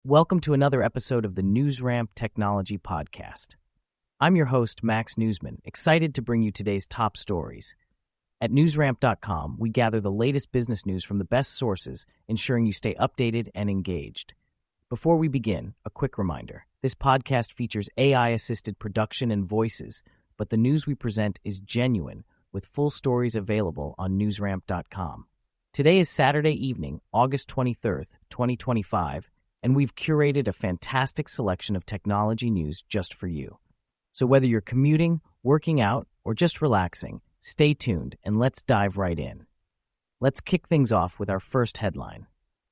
Welcome to another episode of the NewsRamp Technology Podcast. I'm your host, Max Newsman, excited to bring you today's top stories. At newsramp.com, we gather the latest business news from the best sources, ensuring you stay updated and engaged. Before we begin, a quick reminder. This podcast features AI-assisted production and voices, but the news we present is genuine, with full stories available on newsramp.com. Today is Saturday evening, August 23rd, 2025, and we've curated a fantastic selection of technology news just for you. So whether you're commuting, working out, or just relaxing, stay tuned and let's dive right in. Let's kick things off with our first headline.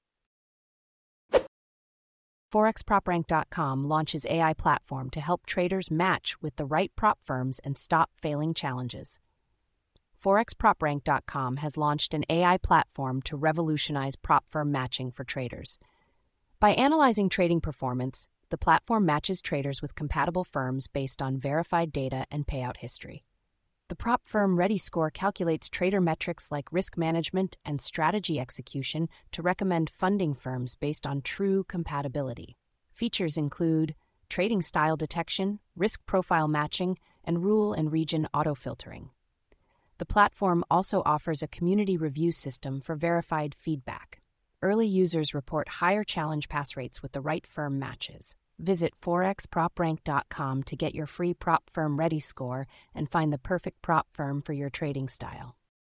ForexPropRank.com launches AI platform to help traders match with the right prop firms and stop failing challenges. ForexPropRank.com has launched an AI platform to revolutionize prop firm matching for traders. By analyzing trading performance, the platform matches traders with compatible firms based on verified data and payout history. The Prop Firm Ready Score calculates trader metrics like risk management and strategy execution to recommend funding firms based on true compatibility. Features include trading style detection, risk profile matching, and rule and region auto-filtering. The platform also offers a community review system for verified feedback. Early users report higher challenge pass rates with the right firm matches. Visit ForexPropRank.com to get your free Prop Firm Ready score and find the perfect prop firm for your trading style.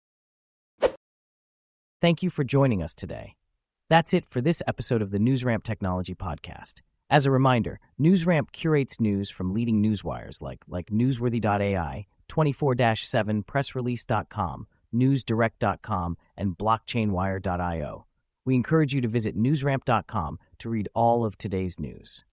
Thank you for joining us today. That's it for this episode of the NewsRamp Technology Podcast. As a reminder, NewsRamp curates news from leading newswires like Newsworthy.ai, 24/7 PressRelease.com, NewsDirect.com, and BlockchainWire.io. We encourage you to visit newsramp.com to read all of today's news.